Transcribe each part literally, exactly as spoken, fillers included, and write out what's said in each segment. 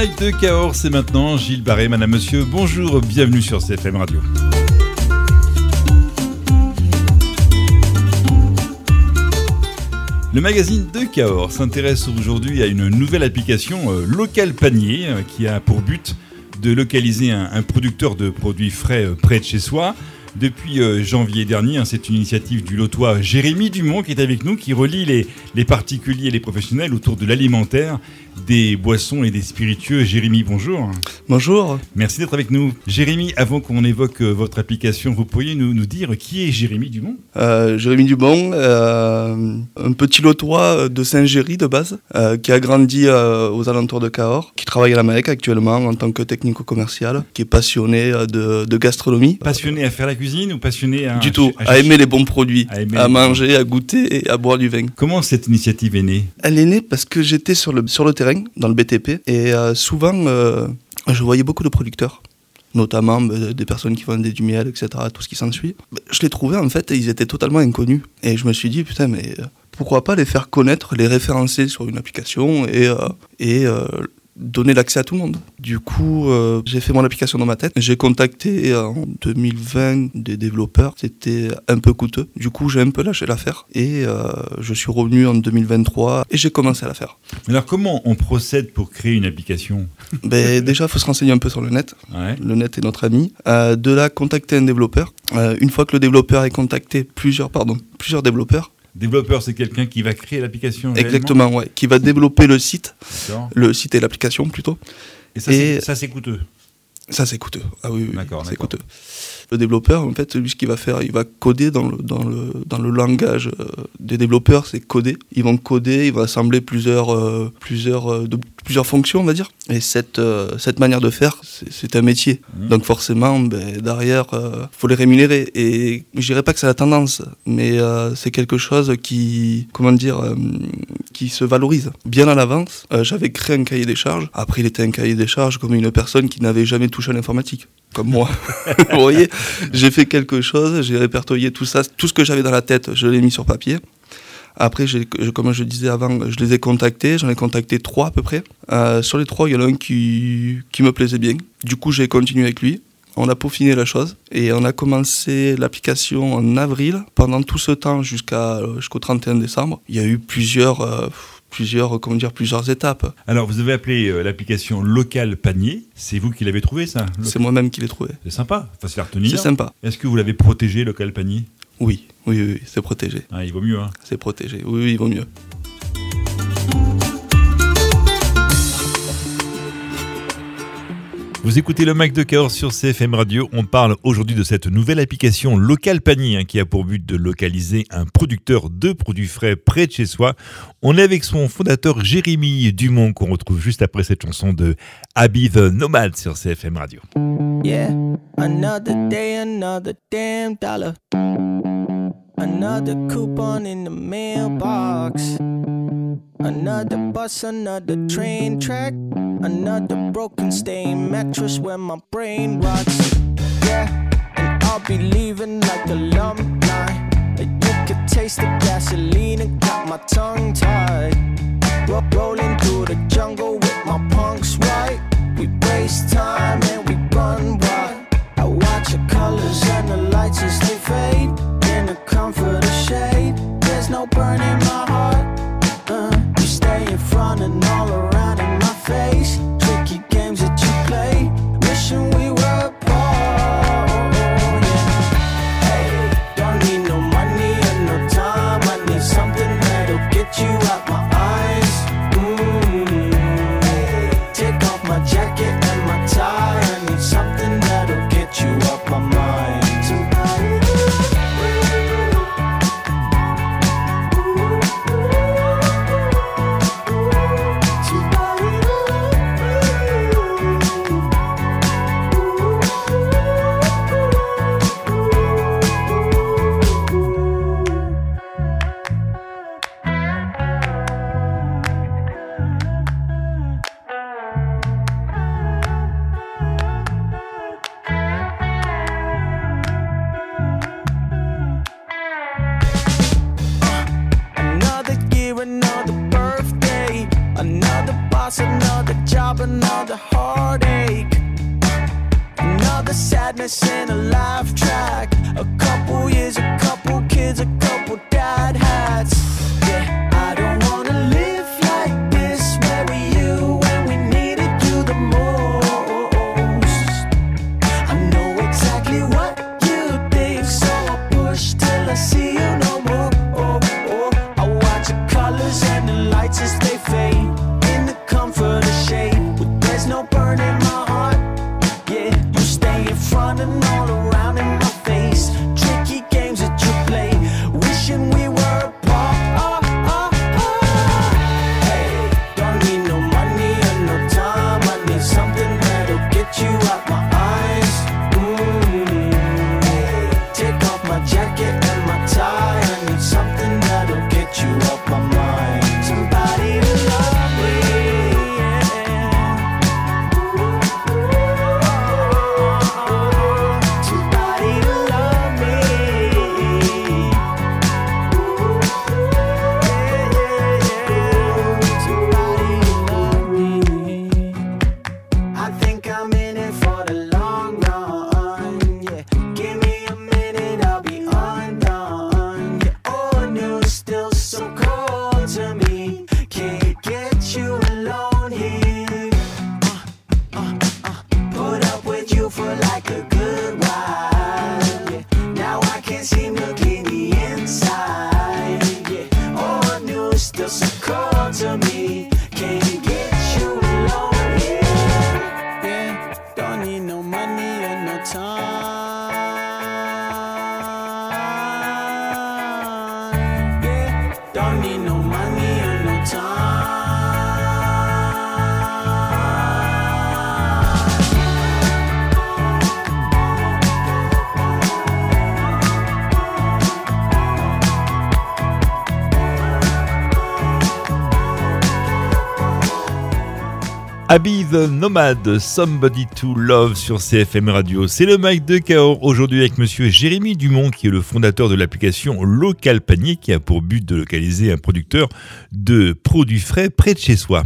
Mike de Cahors, c'est maintenant Gilles Barré, madame, monsieur, bonjour, bienvenue sur C F M Radio. Le magazine de Cahors s'intéresse aujourd'hui à une nouvelle application euh, Local Panier euh, qui a pour but de localiser un, un producteur de produits frais euh, près de chez soi. Depuis euh, janvier dernier, hein, c'est une initiative du Lotois Jérémy Dumont qui est avec nous, qui relie les, les particuliers et les professionnels autour de l'alimentaire, des boissons et des spiritueux. Jérémy, bonjour. Bonjour. Merci d'être avec nous. Jérémy, avant qu'on évoque euh, votre application, vous pourriez nous, nous dire qui est Jérémy Dumont ? euh, Jérémy Dumont, euh, un petit Lotois de Saint-Géry de base, euh, qui a grandi euh, aux alentours de Cahors, qui travaille à la Maec actuellement en tant que technico-commercial, qui est passionné de, de gastronomie. Passionné à faire la cuisine ou passionné à... Du tout, à, à aimer les bons produits, à, à manger, bons. à goûter et à boire du vin. Comment cette initiative est née ? Elle est née parce que j'étais sur le, sur le terrain, dans le B T P, et euh, souvent euh, je voyais beaucoup de producteurs, notamment euh, des personnes qui vendaient du miel, et cetera, tout ce qui s'ensuit. Je les trouvais en fait, ils étaient totalement inconnus. Et je me suis dit, putain, mais euh, pourquoi pas les faire connaître, les référencer sur une application et... Euh, et euh, donner l'accès à tout le monde. Du coup, euh, j'ai fait mon application dans ma tête. J'ai contacté en deux mille vingt des développeurs. C'était un peu coûteux. Du coup, j'ai un peu lâché l'affaire. Et euh, je suis revenu en deux mille vingt-trois et j'ai commencé à la faire. Alors, comment on procède pour créer une application ? Ben, déjà, il faut se renseigner un peu sur le net. Ouais. Le net est notre ami. Euh, de là, contacter un développeur. Euh, une fois que le développeur est contacté, plusieurs, pardon, plusieurs développeurs. Développeur, c'est quelqu'un qui va créer l'application. Exactement, ouais. Qui va développer le site. D'accord. Le site et l'application, plutôt. Et ça, et c'est, ça, c'est coûteux. Ça, c'est coûteux. Ah oui, oui, d'accord, c'est d'accord. coûteux. Le développeur, en fait, lui, ce qu'il va faire, il va coder dans le, dans le, dans le langage euh, des développeurs, c'est coder. Ils vont coder, ils vont assembler plusieurs, euh, plusieurs, euh, de, plusieurs fonctions, on va dire. Et cette, euh, cette manière de faire, c'est, c'est un métier. Mmh. Donc forcément, ben, derrière, il euh, faut les rémunérer. Et je dirais pas que c'est la tendance, mais euh, c'est quelque chose qui, comment dire, euh, qui se valorise. Bien à l'avance, euh, j'avais créé un cahier des charges. Après, il était un cahier des charges comme une personne qui n'avait jamais touché à l'informatique. Comme moi. Vous voyez, j'ai fait quelque chose, j'ai répertorié tout ça, tout ce que j'avais dans la tête, je l'ai mis sur papier. Après, j'ai, comme je disais avant, je les ai contactés, j'en ai contacté trois à peu près. Euh, sur les trois, il y en a un qui, qui me plaisait bien. Du coup, j'ai continué avec lui. On a peaufiné la chose et on a commencé l'application en avril. Pendant tout ce temps, jusqu'à, jusqu'au trente et un décembre, il y a eu plusieurs... Euh, Plusieurs, comment dire, plusieurs étapes. Alors, vous avez appelé euh, l'application Local Panier. C'est vous qui l'avez trouvé, ça ? Local... C'est moi-même qui l'ai trouvé. C'est sympa, facile à retenir. C'est sympa. Est-ce que vous l'avez protégé, Local Panier ? Oui, oui, oui, c'est protégé. Ah, il vaut mieux, hein ? C'est protégé, oui, oui, il vaut mieux. Vous écoutez le Mike de Cahors sur C F M Radio. On parle aujourd'hui de cette nouvelle application Local Panier hein, qui a pour but de localiser un producteur de produits frais près de chez soi. On est avec son fondateur Jérémy Dumont qu'on retrouve juste après cette chanson de Abby the Nomad sur C F M Radio. Yeah, another day, another damn dollar. Another coupon in the mailbox. Another bus, another train track. Another broken stained mattress where my brain rots. Yeah, and I'll be leaving like alumni. You could taste the gasoline and got my tongue tied. Ro- rolling through the jungle with my punks right. We waste time and we run wild. I watch the colors and the lights as they fade. In the comfort of shade, there's no burn in my heart. Uh, you stay in front and all around in my face. Tricky games that you play, wishing we were apart. Yeah. Hey, don't need no money and no time. I need something that'll get you out my eyes. Mm-hmm. Take off my jacket and my tie and this ain't a laugh track. A couple years, a couple kids, a couple dad hats. Yeah, I don't wanna live like this where we you when we needed you the most. I know exactly what you think, so I push till I see you no more. Oh, oh. I watch the colors and the lights as they fade in the comfort of shade. But there's no burn in my heart. Yeah, you stay in front and all around in my face. Tricky games that you play, wishing we were apart. Oh, oh, oh. Hey, don't need no money and no time. I need something that'll get you out my eyes. Mm. Hey, take off my jacket and my tie. I need something that'll get you off my mind. Somebody to love me. Somebody to love me. Somebody to love me. I think I'm in it for the long run. Yeah, give me a minute, I'll be undone. Yeah, oh, news still so cold to me. Can't get you alone here. Uh, uh, uh, put up with you for like a good while. Yeah, now I can't seem to clean the inside. Yeah, oh, news still so cold to me. Can't get you alone here. Yeah, don't need no money and no time. Yeah, don't need no money and no time. Abby the Nomad, Somebody to Love sur C F M Radio. C'est le Mike de Cahors aujourd'hui avec monsieur Jérémy Dumont qui est le fondateur de l'application Local Panier qui a pour but de localiser un producteur de produits frais près de chez soi.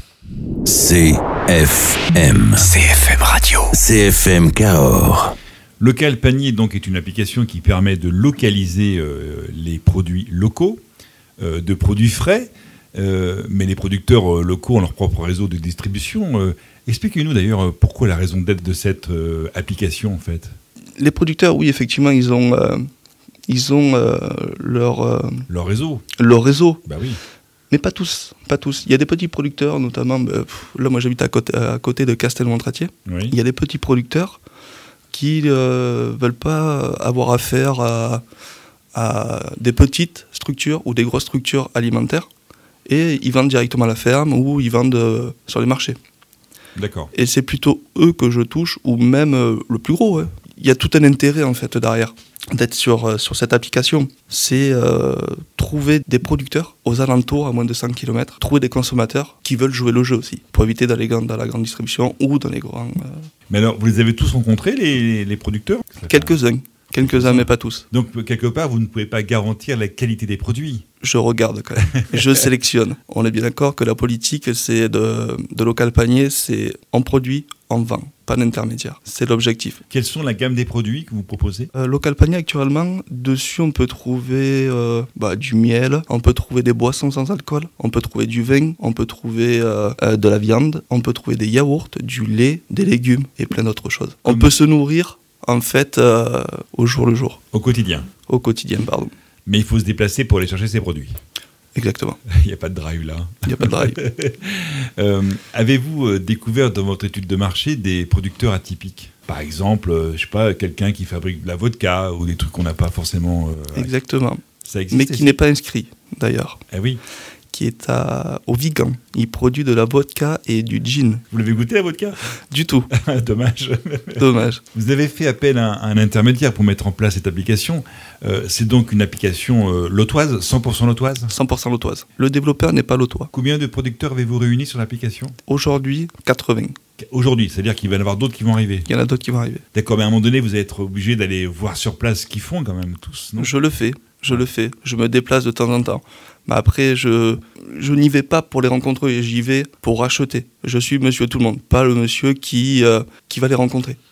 C F M. C F M Radio. C F M Cahors. Local Panier donc est une application qui permet de localiser euh, les produits locaux, euh, de produits frais. Euh, mais les producteurs euh, locaux ont leur propre réseau de distribution. Euh, expliquez-nous d'ailleurs euh, pourquoi la raison d'être de cette euh, application en fait. Les producteurs, oui, effectivement, ils ont, euh, ils ont euh, leur, euh, Leur réseau. leur réseau. Bah oui. Mais pas tous, pas tous. Il y a des petits producteurs, notamment, bah, pff, là moi j'habite à côté, à côté de Castelmontratier. Oui. Il y a des petits producteurs qui ne euh, veulent pas avoir affaire à, à des petites structures ou des grosses structures alimentaires. Et ils vendent directement à la ferme ou ils vendent euh, sur les marchés. D'accord. Et c'est plutôt eux que je touche, ou même euh, le plus gros. Hein. Il y a tout un intérêt en fait derrière d'être sur, euh, sur cette application. C'est euh, trouver des producteurs aux alentours à moins de cent kilomètres, trouver des consommateurs qui veulent jouer le jeu aussi, pour éviter d'aller dans la grande distribution ou dans les grands... Euh... Mais alors, vous les avez tous rencontrés, les, les producteurs ? Quelques-uns. Quelques-uns, mais pas tous. Donc, quelque part, vous ne pouvez pas garantir la qualité des produits. Je regarde quand même. Je sélectionne. On est bien d'accord que la politique, c'est de, de Local Panier, c'est on produit, on vend, pas d'intermédiaire. C'est l'objectif. Quelles sont la gamme des produits que vous proposez ? euh, Local Panier, actuellement, dessus, on peut trouver euh, bah, du miel, on peut trouver des boissons sans alcool, on peut trouver du vin, on peut trouver euh, euh, de la viande, on peut trouver des yaourts, du lait, des légumes et plein d'autres choses. On Comme... peut se nourrir en fait, euh, au jour le jour. Au quotidien. Au quotidien, pardon. Mais il faut se déplacer pour aller chercher ces produits. Exactement. Il n'y a pas de drive là. Il n'y a pas de drive. euh, avez-vous découvert dans votre étude de marché des producteurs atypiques ? Par exemple, euh, je sais pas, quelqu'un qui fabrique de la vodka ou des trucs qu'on n'a pas forcément... Euh, Exactement. Ça existe. Mais qui n'est pas inscrit, d'ailleurs. Ah oui. Qui est à, au Vigan. Il produit de la vodka et du gin. Vous l'avez goûté la vodka ? Du tout. Dommage. Dommage. Vous avez fait appel à un, à un intermédiaire pour mettre en place cette application. Euh, c'est donc une application euh, lotoise, cent pour cent lotoise ? cent pour cent lotoise. Le développeur n'est pas lotois. Combien de producteurs avez-vous réunis sur l'application ? Aujourd'hui, quatre-vingts. Aujourd'hui, c'est-à-dire qu'il va y en avoir d'autres qui vont arriver. Il y en a d'autres qui vont arriver. D'accord, mais à un moment donné, vous allez être obligé d'aller voir sur place ce qu'ils font quand même tous, non ? Je le fais, je le fais. Je me déplace de temps en temps. Mais après, je, je n'y vais pas pour les rencontrer, j'y vais pour acheter. Je suis monsieur tout le monde, pas le monsieur qui, euh, qui va les rencontrer.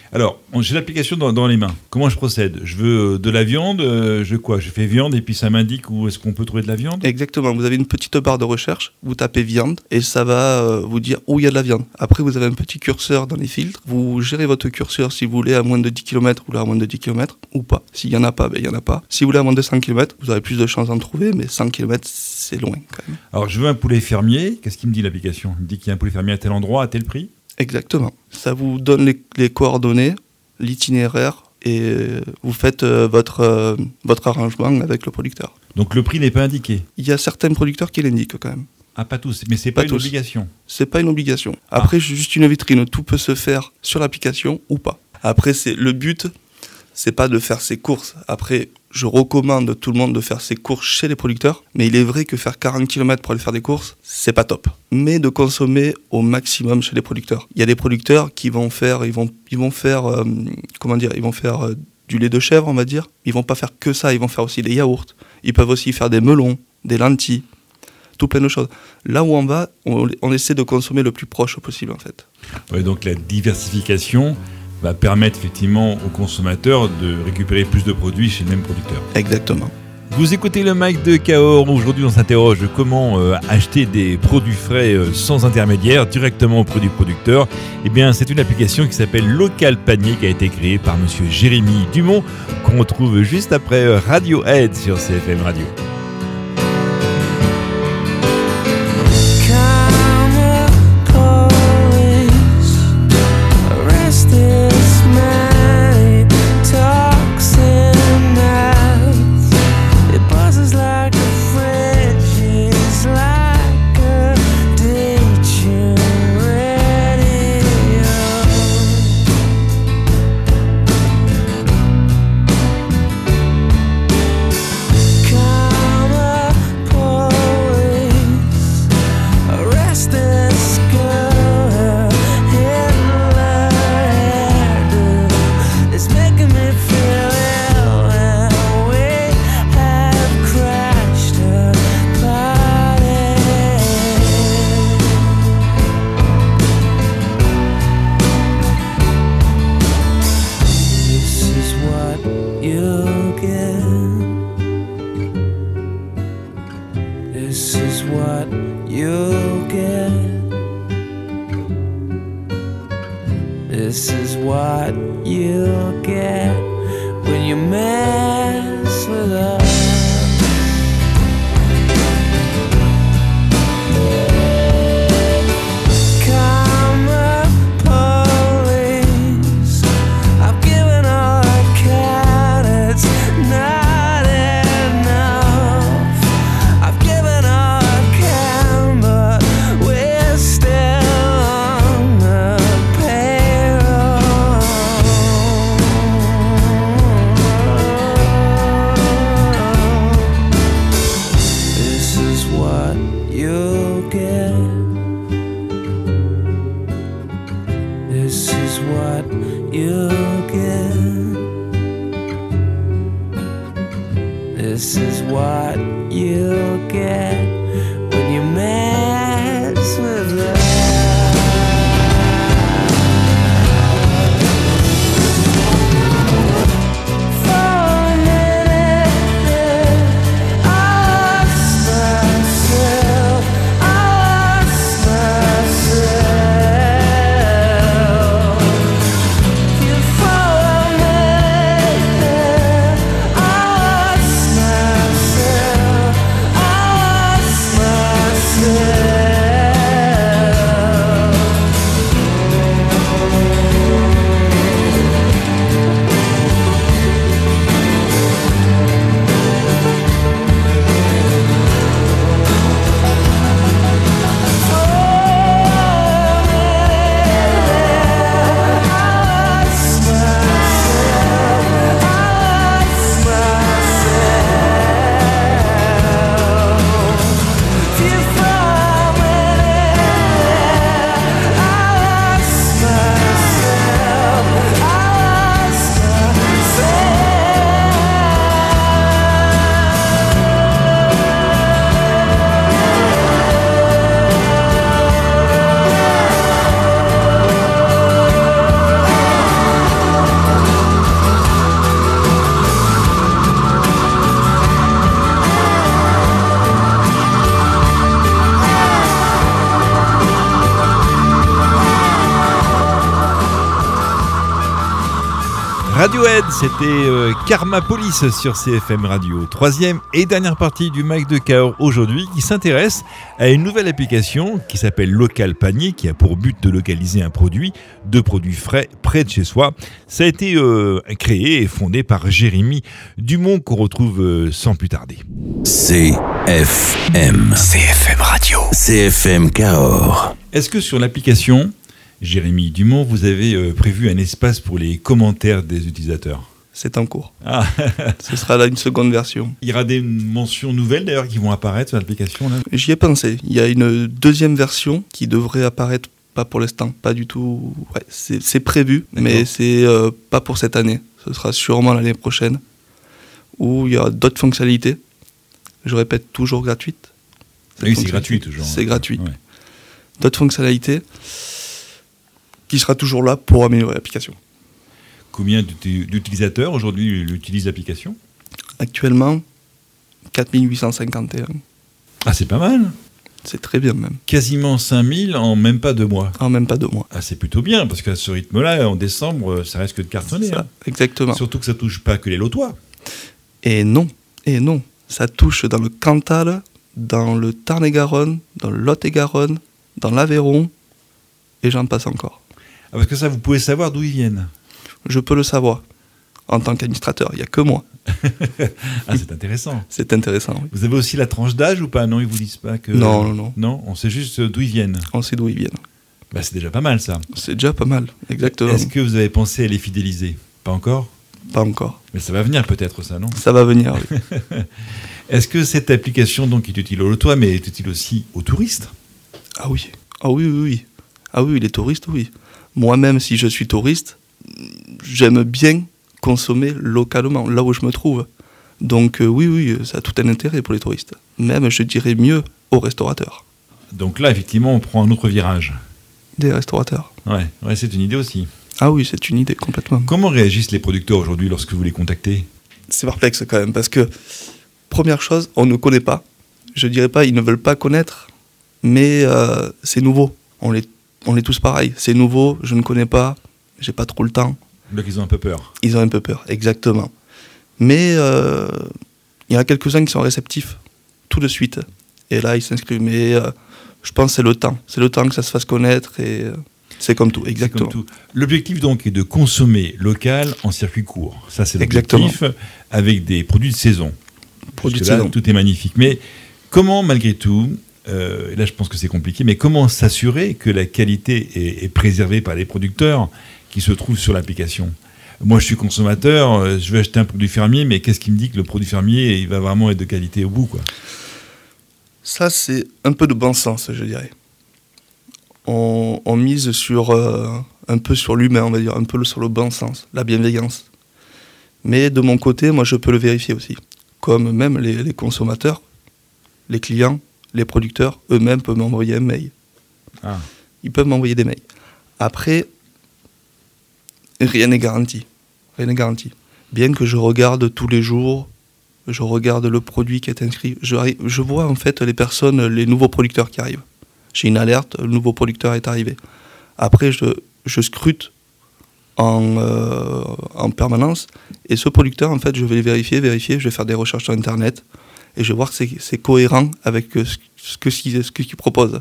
Alors, j'ai l'application dans, dans les mains. Comment je procède ? Je veux de la viande, euh, je quoi ? Je fais viande et puis ça m'indique où est-ce qu'on peut trouver de la viande ? Exactement, vous avez une petite barre de recherche, vous tapez viande et ça va euh, vous dire où il y a de la viande. Après, vous avez un petit curseur dans les filtres, vous gérez votre curseur si vous voulez à moins de dix kilomètres ou là à moins de dix kilomètres ou pas. S'il n'y en a pas, ben il n'y en a pas. Si vous voulez à moins de cent kilomètres, vous aurez plus de chances d'en trouver, mais cent kilomètres, c'est loin quand même. Alors, je veux un poulet fermier. Qu'est-ce qu'il me dit l'application ? Il me dit qu'il y a un poulet fermier à tel endroit, à tel prix ? Exactement. Ça vous donne les, les coordonnées, l'itinéraire et vous faites euh, votre, euh, votre arrangement avec le producteur. Donc le prix n'est pas indiqué ? Il y a certains producteurs qui l'indiquent quand même. Ah, pas tous, mais c'est pas, pas une tous. obligation. C'est pas une obligation. Après, ah. juste une vitrine, tout peut se faire sur l'application ou pas. Après, c'est le but, c'est pas de faire ses courses. Après, je recommande à tout le monde de faire ses courses chez les producteurs, mais il est vrai que faire quarante kilomètres pour aller faire des courses, c'est pas top. Mais de consommer au maximum chez les producteurs. Il y a des producteurs qui vont faire, ils vont, ils vont faire, euh, comment dire, ils vont faire euh, du lait de chèvre, on va dire. Ils vont pas faire que ça, ils vont faire aussi des yaourts. Ils peuvent aussi faire des melons, des lentilles, tout plein de choses. Là où on va, on, on essaie de consommer le plus proche possible, en fait. Ouais, donc la diversification va permettre effectivement aux consommateurs de récupérer plus de produits chez le même producteur. Exactement. Vous écoutez le Mic de Cahors. Aujourd'hui, on s'interroge de comment euh, acheter des produits frais euh, sans intermédiaire, directement auprès du producteur. Eh bien, c'est une application qui s'appelle Local Panier, qui a été créée par monsieur Jérémy Dumont, qu'on retrouve juste après euh, Radiohead sur C F M Radio. This is what you'll get when you mess with us. This is what you'll get when you mess with us. Yeah. Radiohead, c'était euh, Karma Police sur C F M Radio. Troisième et dernière partie du Mic de Cahors aujourd'hui qui s'intéresse à une nouvelle application qui s'appelle Local Panier, qui a pour but de localiser un produit, deux produits frais près de chez soi. Ça a été euh, créé et fondé par Jérémy Dumont qu'on retrouve euh, sans plus tarder. C F M. C F M Radio. C F M Cahors. Est-ce que sur l'application Jérémy Dumont, vous avez euh, prévu un espace pour les commentaires des utilisateurs? C'est en cours. Ah. Ce sera là une seconde version. Il y aura des mentions nouvelles d'ailleurs qui vont apparaître sur l'application là. J'y ai pensé. Il y a une deuxième version qui devrait apparaître, pas pour l'instant, pas du tout. Ouais, c'est, c'est prévu, D'accord. mais c'est euh, pas pour cette année. Ce sera sûrement l'année prochaine, où il y aura d'autres fonctionnalités. Je répète, toujours gratuites. Oui, c'est gratuit toujours. C'est gratuit. Ouais. D'autres fonctionnalités qui sera toujours là pour améliorer l'application. Combien d'utilisateurs aujourd'hui utilisent l'application ? Actuellement, quatre mille huit cent cinquante et un. Ah, c'est pas mal. C'est très bien même. Quasiment cinq mille en même pas deux mois. En même pas deux mois. Ah, c'est plutôt bien, parce qu'à ce rythme-là, en décembre, ça risque de cartonner. Ça, hein. Exactement. Surtout que ça touche pas que les lotois. Et non, et non. Ça touche dans le Cantal, dans le Tarn-et-Garonne, dans le Lot-et-Garonne, dans l'Aveyron, et j'en passe encore. Ah, parce que ça, vous pouvez savoir d'où ils viennent. Je peux le savoir. En tant qu'administrateur, il n'y a que moi. Ah, c'est intéressant. C'est intéressant, oui. Vous avez aussi la tranche d'âge ou pas ? Non, ils vous disent pas que... Non, non, non. Non, on sait juste d'où ils viennent. On sait d'où ils viennent. Bah, c'est déjà pas mal, ça. C'est déjà pas mal, exactement. Est-ce que vous avez pensé à les fidéliser ? Pas encore ? Pas encore. Mais ça va venir peut-être, ça, non ? Ça va venir, oui. Est-ce que cette application donc, est utile aux lotois, mais est utile aussi aux touristes ? Ah oui. Ah oui, oui, oui. Ah oui, les touristes, oui. Moi-même, si je suis touriste, j'aime bien consommer localement, là où je me trouve. Donc euh, oui, oui, ça a tout un intérêt pour les touristes. Même, je dirais mieux, aux restaurateurs. Donc là, effectivement, on prend un autre virage. Des restaurateurs. Ouais, ouais, c'est une idée aussi. Ah oui, c'est une idée, complètement. Comment réagissent les producteurs aujourd'hui lorsque vous les contactez ? C'est perplexe quand même, parce que, première chose, on ne connaît pas. Je dirais pas, ils ne veulent pas connaître, mais euh, c'est nouveau. On les On est tous pareils, c'est nouveau, je ne connais pas, j'ai pas trop le temps. Donc ils ont un peu peur. Ils ont un peu peur, exactement. Mais euh, il y en a quelques-uns qui sont réceptifs, tout de suite. Et là, ils s'inscrivent. Mais euh, je pense que c'est le temps. C'est le temps que ça se fasse connaître et euh, c'est comme tout, exactement. Comme tout. L'objectif donc est de consommer local en circuit court. Ça, c'est exactement. L'objectif, avec des produits de saison. Produits de là, saison. Tout est magnifique. Mais comment, malgré tout... Euh, là, je pense que c'est compliqué, mais comment s'assurer que la qualité est, est préservée par les producteurs qui se trouvent sur l'application ? Moi, je suis consommateur, euh, je vais acheter un produit fermier, mais qu'est-ce qui me dit que le produit fermier, il va vraiment être de qualité au bout, quoi ? Ça, c'est un peu de bon sens, je dirais. On, on mise sur, euh, un peu sur l'humain, on va dire, un peu sur le bon sens, la bienveillance. Mais de mon côté, moi, je peux le vérifier aussi. Comme même les, les consommateurs, les clients, les producteurs eux-mêmes peuvent m'envoyer un mail. Ah. Ils peuvent m'envoyer des mails. Après, rien n'est garanti. Rien n'est garanti. Bien que je regarde tous les jours, je regarde le produit qui est inscrit, je, je vois en fait les personnes, les nouveaux producteurs qui arrivent. J'ai une alerte, le nouveau producteur est arrivé. Après, je, je scrute en, euh, en permanence. Et ce producteur, en fait, je vais le vérifier, vérifier, je vais faire des recherches sur Internet. Et je vais voir que c'est, c'est cohérent avec ce, ce, que, ce qu'il propose.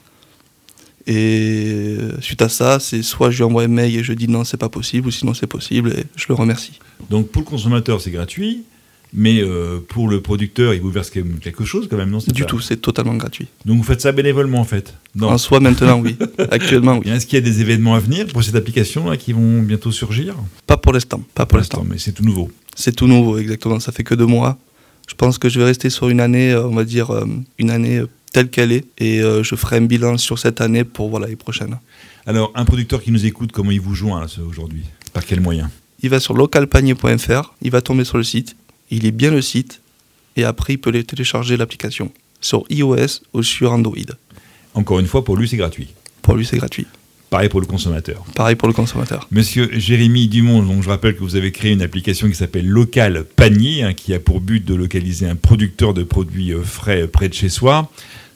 Et suite à ça, c'est soit je lui envoie un mail et je dis non, c'est pas possible, ou sinon c'est possible, et je le remercie. Donc pour le consommateur, c'est gratuit, mais euh, pour le producteur, il vous verse quelque chose quand même, non ? C'est Du pas... tout, c'est totalement gratuit. Donc vous faites ça bénévolement en fait ? Non. En soi, maintenant, oui. Actuellement, oui. Et est-ce qu'il y a des événements à venir pour cette application là, qui vont bientôt surgir ? Pas pour l'instant, pas pour l'instant. Mais c'est tout nouveau. C'est tout nouveau, exactement. Ça fait que deux mois. Je pense que je vais rester sur une année, on va dire, une année telle qu'elle est, et euh, je ferai un bilan sur cette année pour voilà, les prochaines. Alors, un producteur qui nous écoute, comment il vous joint là, aujourd'hui ? Par quel moyen ? Il va sur local panier point f r, il va tomber sur le site, il lit bien le site, et après il peut les télécharger l'application, sur iOS ou sur Android. Encore une fois, pour lui, c'est gratuit. Pour lui, c'est gratuit. Pareil pour le consommateur. Pareil pour le consommateur. Monsieur Jérémy Dumont, donc je rappelle que vous avez créé une application qui s'appelle Local Panier, hein, qui a pour but de localiser un producteur de produits frais près de chez soi.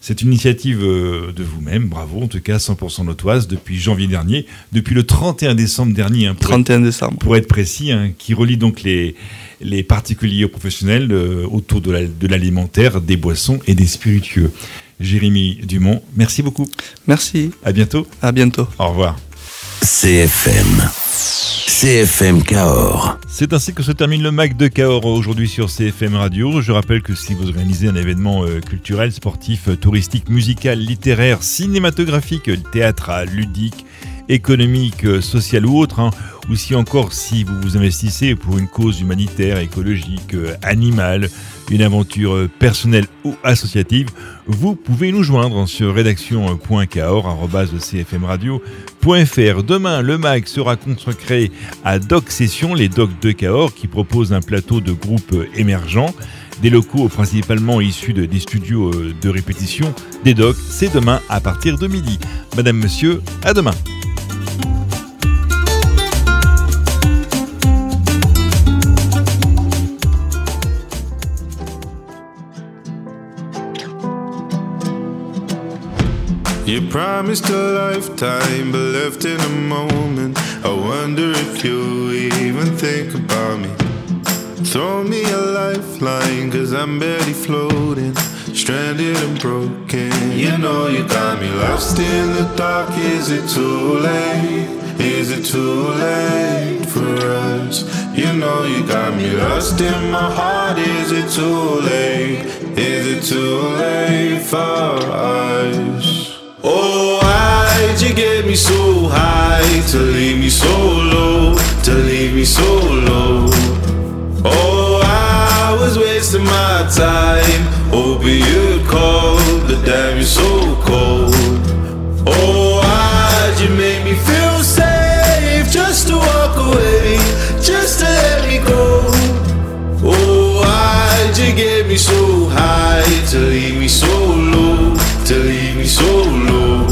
C'est une initiative de vous-même, bravo, en tout cas cent pour cent notoise, depuis janvier dernier, depuis le trente et un décembre dernier, hein, pour, trente et un être, décembre. pour être précis, hein, qui relie donc les, les particuliers aux professionnels euh, autour de, la, de l'alimentaire, des boissons et des spiritueux. Jérémy Dumont, merci beaucoup. Merci. À bientôt. À bientôt. Au revoir. C F M. C F M Cahors. C'est ainsi que se termine le M A C de Cahors aujourd'hui sur C F M Radio. Je rappelle que si vous organisez un événement euh, culturel, sportif, euh, touristique, musical, littéraire, cinématographique, théâtral, ludique, économique, euh, social ou autre, hein, ou si encore si vous vous investissez pour une cause humanitaire, écologique, euh, animale, une aventure euh, personnelle ou associative, vous pouvez nous joindre sur rédaction point cahors arobase c f m radio point f r. Demain, le M A C sera consacré à Doc Session, les Docs de Cahors, qui proposent un plateau de groupes émergents, des locaux principalement issus de, des studios de répétition des Docs. C'est demain à partir de midi. Madame, monsieur, à demain. You promised a lifetime, but left in a moment. I wonder if you even think about me. Throw me a lifeline, cause I'm barely floating, stranded and broken. You know you got me lost in the dark. Is it too late? Is it too late for us? You know you got me lost in my heart. Is it too late? Is it too late for us? Oh, why'd you get me so high, to leave me so low, to leave me so low? Oh, I was wasting my time, hoping you'd call, but damn, you're so cold. Oh, why'd you make me feel safe, just to walk away, just to let me go? Oh, why'd you get me so high, to leave me so low, to leave me so low?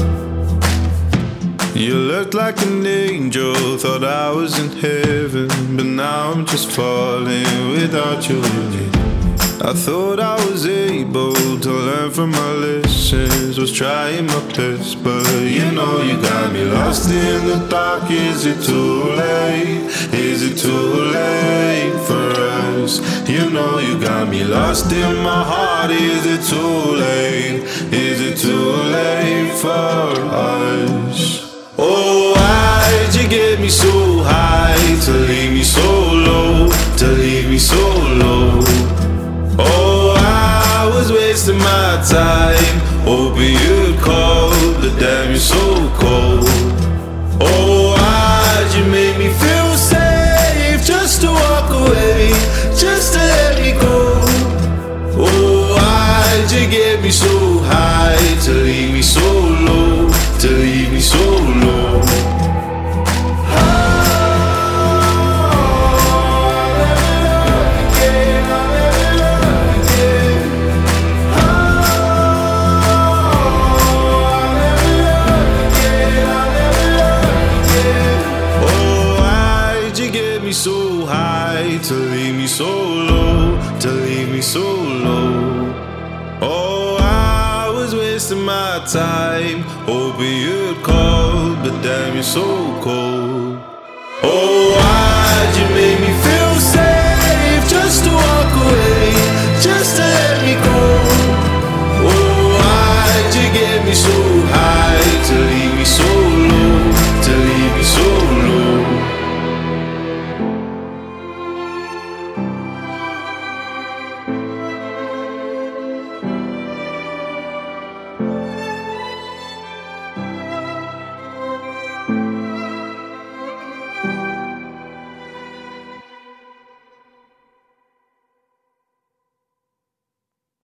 You looked like an angel, thought I was in heaven, but now I'm just falling without you in it. I thought I was able to learn from my lessons, was trying my best, but you know you got me lost in the dark. Is it too late? Is it too late for us? You know you got me lost in my heart. Is it too late? Is it too late for us? Oh, why'd you get me so high, to leave me so low, to leave me so low? Oh, I was wasting my time, hoping you'd call, but damn, you're so cold. Oh, why'd you make me feel safe, just to walk away, just to let me go? Oh, why'd you get me so high, to leave me so low, to leave me so low? So high, to leave me so low, to leave me so low. Oh, I was wasting my time, hoping you'd call, but damn, you're so cold.